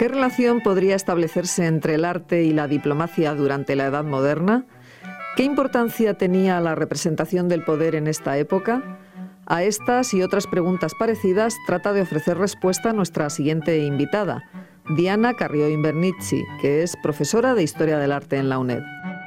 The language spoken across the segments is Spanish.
¿Qué relación podría establecerse entre el arte y la diplomacia durante la Edad Moderna? ¿Qué importancia tenía la representación del poder en esta época? A estas y otras preguntas parecidas trata de ofrecer respuesta nuestra siguiente invitada, Diana Carrió Invernizzi, que es profesora de Historia del Arte en la UNED.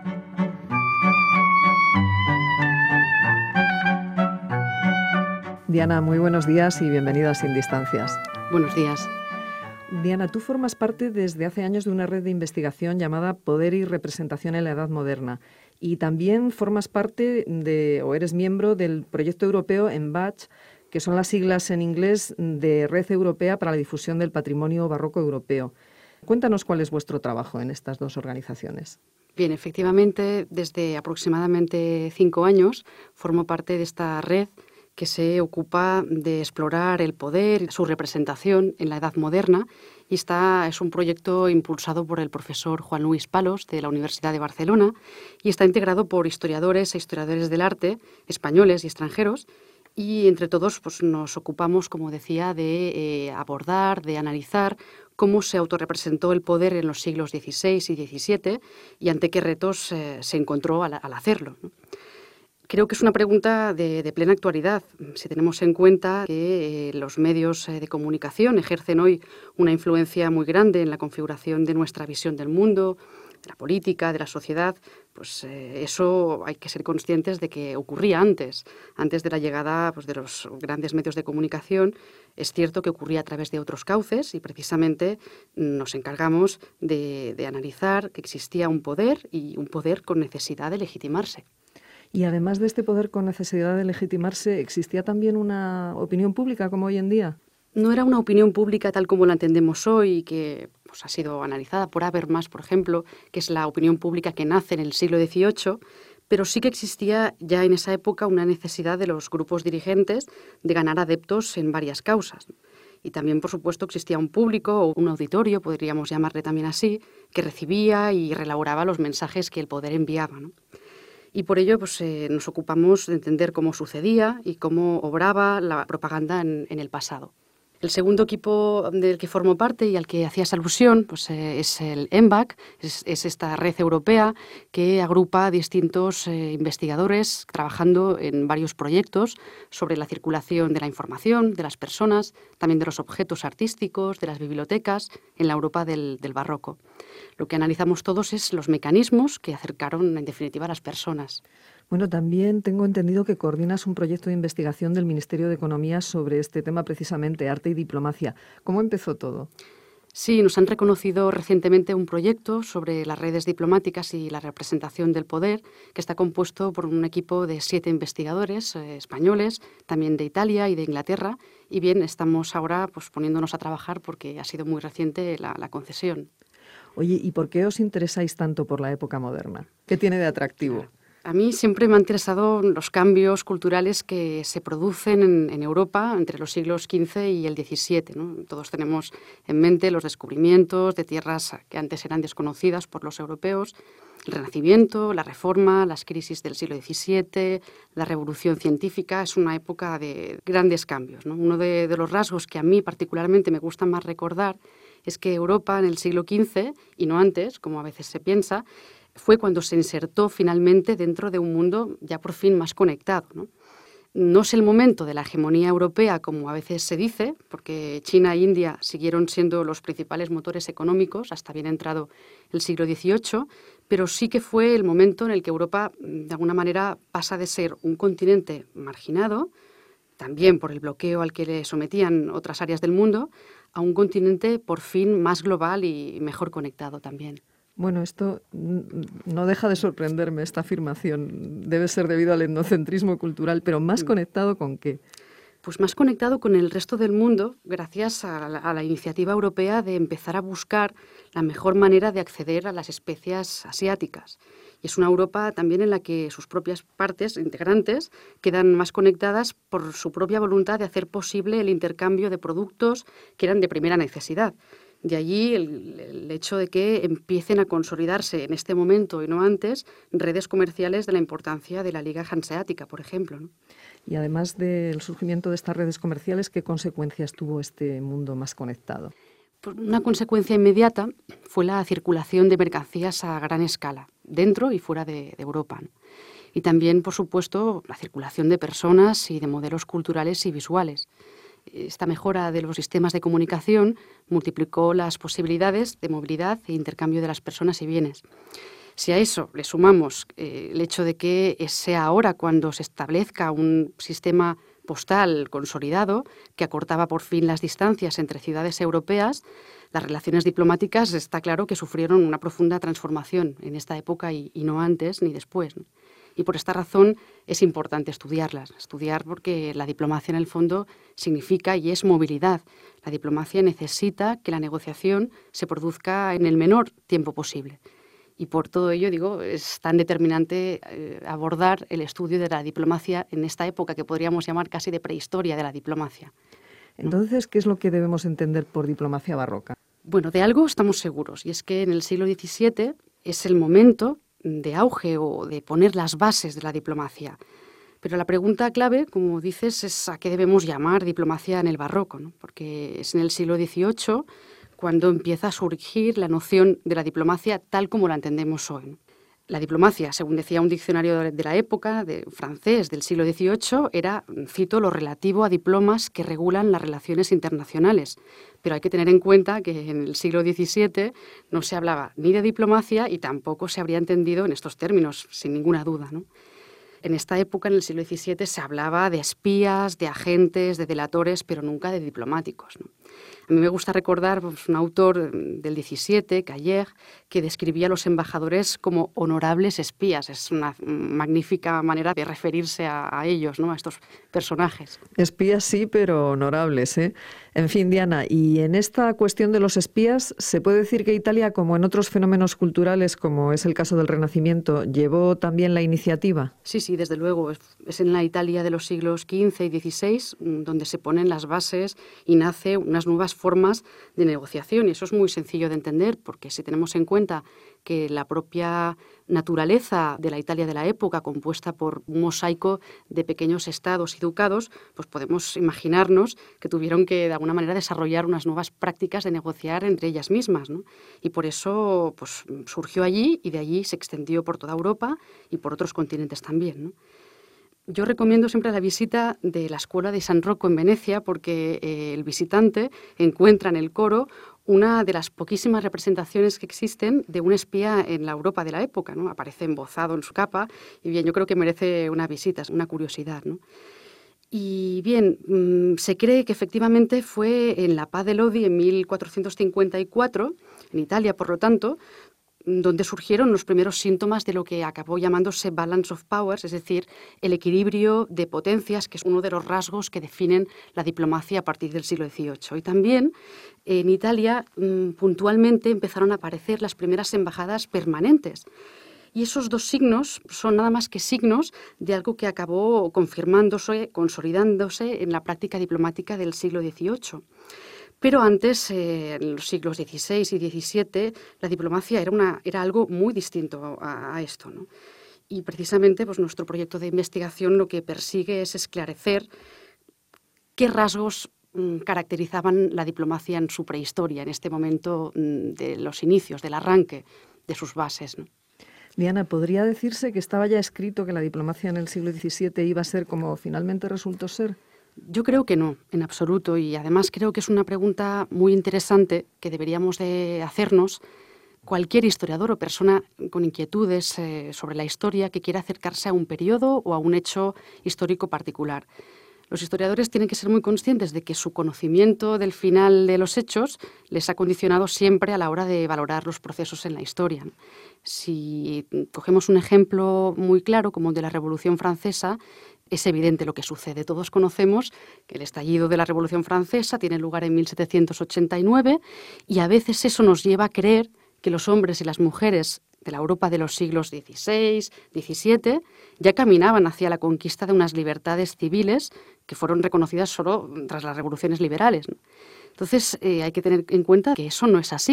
Diana, muy buenos días y bienvenida a Sin Distancias. Buenos días. Diana, tú formas parte desde hace años de una red de investigación llamada Poder y Representación en la Edad Moderna y también formas parte o eres miembro del proyecto europeo ENBAT, que son las siglas en inglés de Red Europea para la Difusión del Patrimonio Barroco Europeo. Cuéntanos cuál es vuestro trabajo en estas dos organizaciones. Bien, efectivamente, desde aproximadamente 5 años formo parte de esta red que se ocupa de explorar el poder, su representación en la Edad Moderna, y es un proyecto impulsado por el profesor Juan Luis Palos de la Universidad de Barcelona y está integrado por historiadores e historiadores del arte españoles y extranjeros, y entre todos pues, nos ocupamos, como decía, de abordar, de analizar cómo se autorrepresentó el poder en los siglos XVI y XVII y ante qué retos se encontró al hacerlo, ¿no? Creo que es una pregunta de plena actualidad, si tenemos en cuenta que los medios de comunicación ejercen hoy una influencia muy grande en la configuración de nuestra visión del mundo, de la política, de la sociedad. Pues eso hay que ser conscientes de que ocurría antes de la llegada pues, de los grandes medios de comunicación. Es cierto que ocurría a través de otros cauces y precisamente nos encargamos de analizar que existía un poder y un poder con necesidad de legitimarse. Y además de este poder con necesidad de legitimarse, ¿existía también una opinión pública como hoy en día? No era una opinión pública tal como la entendemos hoy, que pues, ha sido analizada por Habermas, por ejemplo, que es la opinión pública que nace en el siglo XVIII, pero sí que existía ya en esa época una necesidad de los grupos dirigentes de ganar adeptos en varias causas. Y también, por supuesto, existía un público o un auditorio, podríamos llamarle también así, que recibía y reelaboraba los mensajes que el poder enviaba, ¿no? Y por ello pues, nos ocupamos de entender cómo sucedía y cómo obraba la propaganda en el pasado. El segundo equipo del que formo parte y al que hacías alusión pues, es el ENBAC, es esta red europea que agrupa a distintos investigadores trabajando en varios proyectos sobre la circulación de la información, de las personas, también de los objetos artísticos, de las bibliotecas en la Europa del Barroco. Lo que analizamos todos es los mecanismos que acercaron, en definitiva, a las personas. Bueno, también tengo entendido que coordinas un proyecto de investigación del Ministerio de Economía sobre este tema precisamente, arte y diplomacia. ¿Cómo empezó todo? Sí, nos han reconocido recientemente un proyecto sobre las redes diplomáticas y la representación del poder, que está compuesto por un equipo de 7 investigadores españoles, también de Italia y de Inglaterra. Y bien, estamos ahora pues, poniéndonos a trabajar porque ha sido muy reciente la concesión. Oye, ¿y por qué os interesáis tanto por la época moderna? ¿Qué tiene de atractivo? A mí siempre me han interesado los cambios culturales que se producen en Europa entre los siglos XV y el XVII, ¿no? Todos tenemos en mente los descubrimientos de tierras que antes eran desconocidas por los europeos, el Renacimiento, la Reforma, las crisis del siglo XVII, la Revolución Científica. Es una época de grandes cambios, ¿no? Uno de los rasgos que a mí particularmente me gusta más recordar es que Europa en el siglo XV, y no antes, como a veces se piensa, fue cuando se insertó finalmente dentro de un mundo ya por fin más conectado, ¿no? No es el momento de la hegemonía europea, como a veces se dice, porque China e India siguieron siendo los principales motores económicos hasta bien entrado el siglo XVIII, pero sí que fue el momento en el que Europa, de alguna manera, pasa de ser un continente marginado, también por el bloqueo al que le sometían otras áreas del mundo, a un continente por fin más global y mejor conectado también. Bueno, esto no deja de sorprenderme, esta afirmación. Debe ser debido al etnocentrismo cultural, pero ¿más conectado con qué? Pues más conectado con el resto del mundo gracias a la iniciativa europea de empezar a buscar la mejor manera de acceder a las especias asiáticas. Y es una Europa también en la que sus propias partes integrantes quedan más conectadas por su propia voluntad de hacer posible el intercambio de productos que eran de primera necesidad. De allí el hecho de que empiecen a consolidarse en este momento y no antes redes comerciales de la importancia de la Liga Hanseática, por ejemplo, ¿no? Y además del surgimiento de estas redes comerciales, ¿qué consecuencias tuvo este mundo más conectado? Pues una consecuencia inmediata fue la circulación de mercancías a gran escala, dentro y fuera de Europa, ¿no? Y también, por supuesto, la circulación de personas y de modelos culturales y visuales. Esta mejora de los sistemas de comunicación multiplicó las posibilidades de movilidad e intercambio de las personas y bienes. Si a eso le sumamos el hecho de que sea ahora cuando se establezca un sistema postal consolidado que acortaba por fin las distancias entre ciudades europeas, las relaciones diplomáticas está claro que sufrieron una profunda transformación en esta época y no antes ni después, ¿no? Y por esta razón es importante estudiar porque la diplomacia en el fondo significa y es movilidad. La diplomacia necesita que la negociación se produzca en el menor tiempo posible. Y por todo ello, digo, es tan determinante abordar el estudio de la diplomacia en esta época que podríamos llamar casi de prehistoria de la diplomacia. Entonces, ¿qué es lo que debemos entender por diplomacia barroca? Bueno, de algo estamos seguros, y es que en el siglo XVII es el momento de auge o de poner las bases de la diplomacia. Pero la pregunta clave, como dices, es a qué debemos llamar diplomacia en el barroco, ¿no? Porque es en el siglo XVIII cuando empieza a surgir la noción de la diplomacia tal como la entendemos hoy, ¿no? La diplomacia, según decía un diccionario de la época, de francés del siglo XVIII, era, cito, lo relativo a diplomas que regulan las relaciones internacionales. Pero hay que tener en cuenta que en el siglo XVII no se hablaba ni de diplomacia y tampoco se habría entendido en estos términos, sin ninguna duda, ¿no? En esta época, en el siglo XVII, se hablaba de espías, de agentes, de delatores, pero nunca de diplomáticos, ¿no? A mí me gusta recordar un autor del XVII, Cailler, que describía a los embajadores como honorables espías. Es una magnífica manera de referirse a ellos, ¿no? A estos personajes. Espías sí, pero honorables, ¿eh? En fin, Diana, y en esta cuestión de los espías, ¿se puede decir que Italia, como en otros fenómenos culturales, como es el caso del Renacimiento, llevó también la iniciativa? Sí, desde luego. Es en la Italia de los siglos XV y XVI donde se ponen las bases y nace unas nuevas formas de negociación. Y eso es muy sencillo de entender, porque si tenemos en cuenta que la propia naturaleza de la Italia de la época, compuesta por un mosaico de pequeños estados y ducados, pues podemos imaginarnos que tuvieron que de alguna manera desarrollar unas nuevas prácticas de negociar entre ellas mismas, ¿no? Y por eso pues, surgió allí y de allí se extendió por toda Europa y por otros continentes también, ¿no? Yo recomiendo siempre la visita de la Escuela de San Rocco en Venecia porque el visitante encuentra en el coro una de las poquísimas representaciones que existen de un espía en la Europa de la época, ¿no? Aparece embozado en su capa y bien, yo creo que merece una visita, es una curiosidad, ¿no? Y bien, se cree que efectivamente fue en la Paz de Lodi en 1454, en Italia, por lo tanto, donde surgieron los primeros síntomas de lo que acabó llamándose balance of powers, es decir, el equilibrio de potencias, que es uno de los rasgos que definen la diplomacia a partir del siglo XVIII. Y también en Italia puntualmente empezaron a aparecer las primeras embajadas permanentes. Y esos dos signos son nada más que signos de algo que acabó confirmándose, consolidándose en la práctica diplomática del siglo XVIII. Pero antes, en los siglos XVI y XVII, la diplomacia era algo muy distinto a esto, ¿no? Y precisamente pues, nuestro proyecto de investigación lo que persigue es esclarecer qué rasgos caracterizaban la diplomacia en su prehistoria, en este momento de los inicios, del arranque de sus bases, ¿no? Diana, ¿podría decirse que estaba ya escrito que la diplomacia en el siglo XVII iba a ser como finalmente resultó ser? Yo creo que no, en absoluto, y además creo que es una pregunta muy interesante que deberíamos de hacernos cualquier historiador o persona con inquietudes sobre la historia que quiera acercarse a un periodo o a un hecho histórico particular. Los historiadores tienen que ser muy conscientes de que su conocimiento del final de los hechos les ha condicionado siempre a la hora de valorar los procesos en la historia. Si cogemos un ejemplo muy claro como el de la Revolución Francesa, es evidente lo que sucede. Todos conocemos que el estallido de la Revolución Francesa tiene lugar en 1789 y a veces eso nos lleva a creer que los hombres y las mujeres de la Europa de los siglos XVI, XVII, ya caminaban hacia la conquista de unas libertades civiles que fueron reconocidas solo tras las revoluciones liberales, ¿no? Entonces hay que tener en cuenta que eso no es así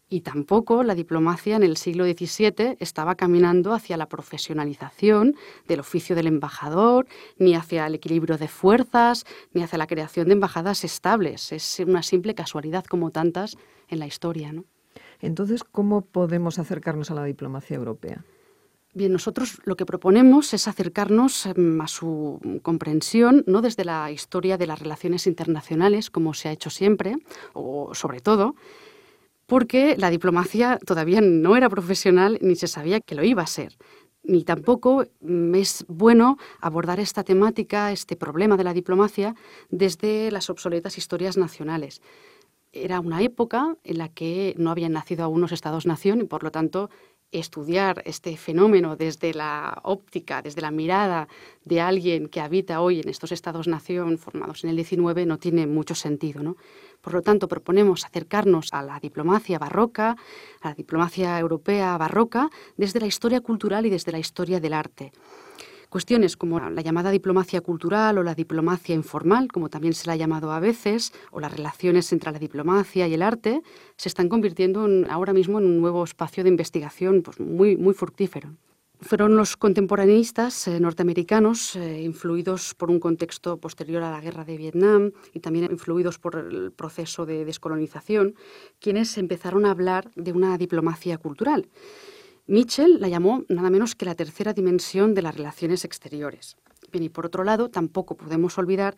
Y tampoco la diplomacia en el siglo XVII estaba caminando hacia la profesionalización del oficio del embajador, ni hacia el equilibrio de fuerzas, ni hacia la creación de embajadas estables. Es una simple casualidad como tantas en la historia, ¿no? Entonces, ¿cómo podemos acercarnos a la diplomacia europea? Bien, nosotros lo que proponemos es acercarnos a su comprensión, no desde la historia de las relaciones internacionales, como se ha hecho siempre, o sobre todo, porque la diplomacia todavía no era profesional ni se sabía que lo iba a ser. Ni tampoco es bueno abordar esta temática, este problema de la diplomacia, desde las obsoletas historias nacionales. Era una época en la que no habían nacido aún los Estados-nación y, por lo tanto, estudiar este fenómeno desde la óptica, desde la mirada de alguien que habita hoy en estos Estados-nación formados en el XIX no tiene mucho sentido, ¿no? Por lo tanto, proponemos acercarnos a la diplomacia barroca, a la diplomacia europea barroca, desde la historia cultural y desde la historia del arte. Cuestiones como la llamada diplomacia cultural o la diplomacia informal, como también se la ha llamado a veces, o las relaciones entre la diplomacia y el arte, se están convirtiendo ahora mismo en un nuevo espacio de investigación pues, muy fructífero. Fueron los contemporaneistas norteamericanos, influidos por un contexto posterior a la guerra de Vietnam y también influidos por el proceso de descolonización, quienes empezaron a hablar de una diplomacia cultural. Mitchell la llamó nada menos que la tercera dimensión de las relaciones exteriores. Bien, y por otro lado, tampoco podemos olvidar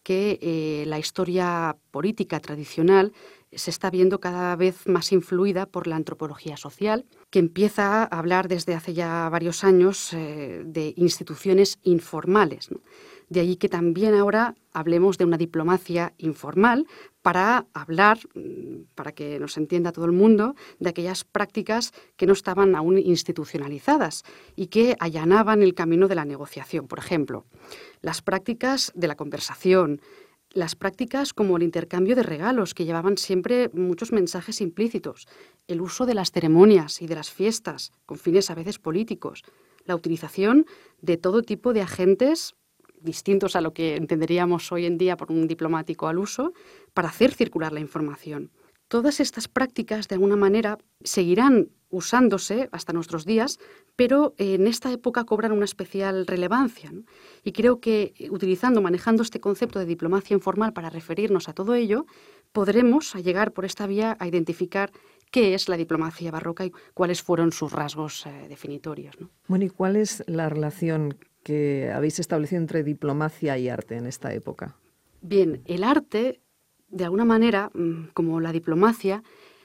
que la historia política tradicional se está viendo cada vez más influida por la antropología social, que empieza a hablar desde hace ya varios años de instituciones informales, ¿no? De ahí que también ahora hablemos de una diplomacia informal para hablar, para que nos entienda todo el mundo, de aquellas prácticas que no estaban aún institucionalizadas y que allanaban el camino de la negociación. Por ejemplo, las prácticas de la conversación, las prácticas como el intercambio de regalos, que llevaban siempre muchos mensajes implícitos, el uso de las ceremonias y de las fiestas, con fines a veces políticos, la utilización de todo tipo de agentes distintos a lo que entenderíamos hoy en día por un diplomático al uso, para hacer circular la información. Todas estas prácticas, de alguna manera, seguirán usándose hasta nuestros días, pero en esta época cobran una especial relevancia, ¿no? Y creo que manejando este concepto de diplomacia informal para referirnos a todo ello, podremos llegar por esta vía a identificar qué es la diplomacia barroca y cuáles fueron sus rasgos definitorios, ¿no? Bueno, ¿y cuál es la relación que habéis establecido entre diplomacia y arte en esta época? Bien, el arte, de alguna manera, como la diplomacia,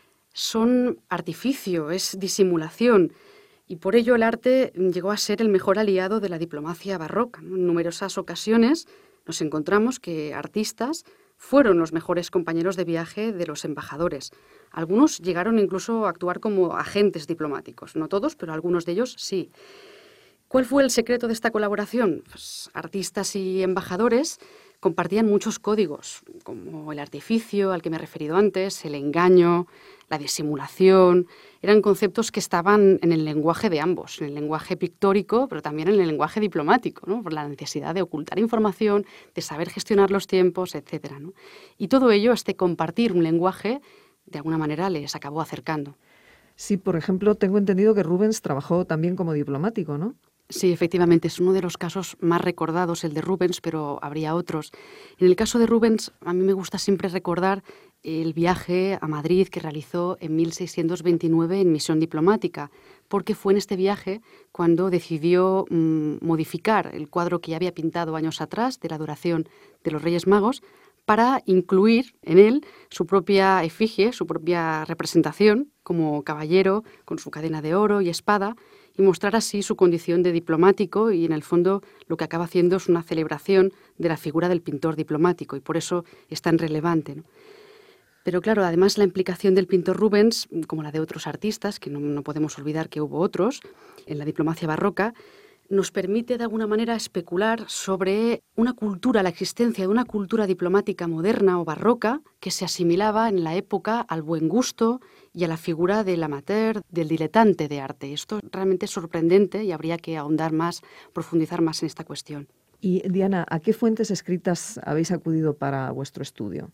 son artificio, es disimulación, y por ello el arte llegó a ser el mejor aliado de la diplomacia barroca, ¿no? En numerosas ocasiones nos encontramos que artistas fueron los mejores compañeros de viaje de los embajadores. Algunos llegaron incluso a actuar como agentes diplomáticos, no todos, pero algunos de ellos sí. ¿Cuál fue el secreto de esta colaboración? Pues, artistas y embajadores compartían muchos códigos, como el artificio al que me he referido antes, el engaño, la disimulación. Eran conceptos que estaban en el lenguaje de ambos, en el lenguaje pictórico, pero también en el lenguaje diplomático, ¿no? Por la necesidad de ocultar información, de saber gestionar los tiempos, etcétera, ¿no? Y todo ello, compartir un lenguaje, de alguna manera les acabó acercando. Sí, por ejemplo, tengo entendido que Rubens trabajó también como diplomático, ¿no? Sí, efectivamente, es uno de los casos más recordados, el de Rubens, pero habría otros. En el caso de Rubens, a mí me gusta siempre recordar el viaje a Madrid que realizó en 1629 en misión diplomática, porque fue en este viaje cuando decidió modificar el cuadro que ya había pintado años atrás de la adoración de los Reyes Magos para incluir en él su propia efigie, su propia representación como caballero con su cadena de oro y espada, y mostrar así su condición de diplomático, y en el fondo lo que acaba haciendo es una celebración de la figura del pintor diplomático, y por eso es tan relevante, ¿no? Pero claro, además la implicación del pintor Rubens, como la de otros artistas, que no podemos olvidar que hubo otros en la diplomacia barroca, nos permite de alguna manera especular sobre una cultura, la existencia de una cultura diplomática moderna o barroca que se asimilaba en la época al buen gusto y a la figura del amateur, del diletante de arte. Esto realmente es sorprendente y habría que ahondar más, profundizar más en esta cuestión. Y Diana, ¿a qué fuentes escritas habéis acudido para vuestro estudio?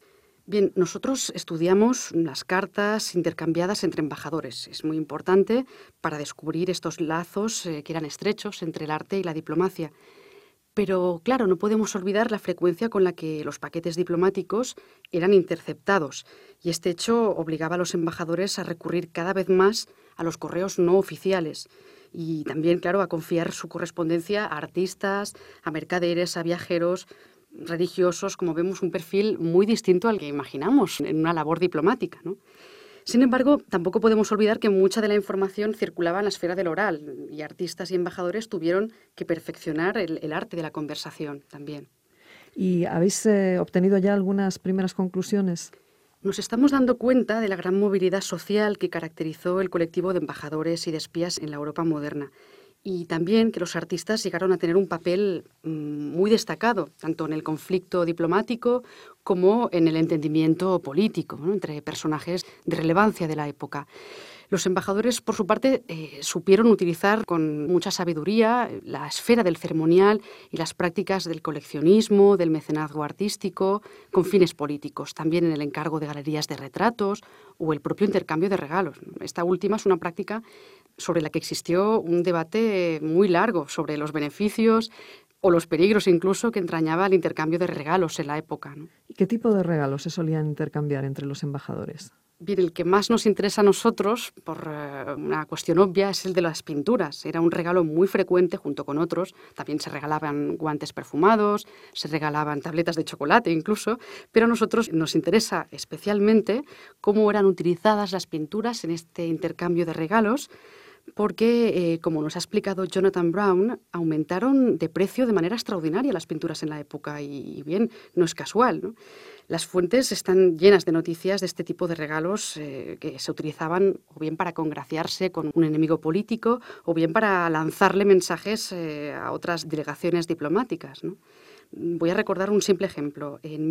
Bien, nosotros estudiamos las cartas intercambiadas entre embajadores. Es muy importante para descubrir estos lazos que eran estrechos entre el arte y la diplomacia. Pero, claro, no podemos olvidar la frecuencia con la que los paquetes diplomáticos eran interceptados, y este hecho obligaba a los embajadores a recurrir cada vez más a los correos no oficiales y también, claro, a confiar su correspondencia a artistas, a mercaderes, a viajeros, religiosos. Como vemos, un perfil muy distinto al que imaginamos en una labor diplomática, ¿no? Sin embargo, tampoco podemos olvidar que mucha de la información circulaba en la esfera del oral y artistas y embajadores tuvieron que perfeccionar el arte de la conversación también. ¿Y habéis obtenido ya algunas primeras conclusiones? Nos estamos dando cuenta de la gran movilidad social que caracterizó el colectivo de embajadores y de espías en la Europa moderna. Y también que los artistas llegaron a tener un papel muy destacado, tanto en el conflicto diplomático como en el entendimiento político, ¿no?, entre personajes de relevancia de la época. Los embajadores, por su parte, supieron utilizar con mucha sabiduría la esfera del ceremonial y las prácticas del coleccionismo, del mecenazgo artístico, con fines políticos, también en el encargo de galerías de retratos o el propio intercambio de regalos. Esta última es una práctica sobre la que existió un debate muy largo sobre los beneficios o los peligros incluso que entrañaba el intercambio de regalos en la época, ¿no? ¿Y qué tipo de regalos se solían intercambiar entre los embajadores? Bien, el que más nos interesa a nosotros, por una cuestión obvia, es el de las pinturas. Era un regalo muy frecuente junto con otros. También se regalaban guantes perfumados, se regalaban tabletas de chocolate incluso, pero a nosotros nos interesa especialmente cómo eran utilizadas las pinturas en este intercambio de regalos, porque, como nos ha explicado Jonathan Brown, aumentaron de precio de manera extraordinaria las pinturas en la época y bien, no es casual, ¿no? Las fuentes están llenas de noticias de este tipo de regalos que se utilizaban o bien para congraciarse con un enemigo político o bien para lanzarle mensajes a otras delegaciones diplomáticas, ¿no? Voy a recordar un simple ejemplo. En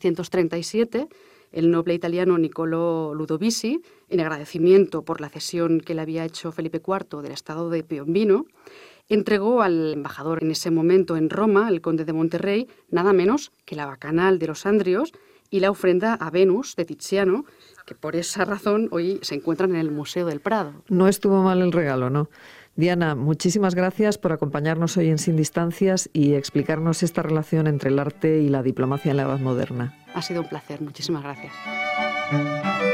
1637, el noble italiano Niccolò Ludovisi, en agradecimiento por la cesión que le había hecho Felipe IV del estado de Piombino, entregó al embajador en ese momento en Roma, el conde de Monterrey, nada menos que la bacanal de los Andrios y la ofrenda a Venus de Tiziano, que por esa razón hoy se encuentran en el Museo del Prado. No estuvo mal el regalo, ¿no? Diana, muchísimas gracias por acompañarnos hoy en Sin Distancias y explicarnos esta relación entre el arte y la diplomacia en la Edad Moderna. Ha sido un placer, muchísimas gracias.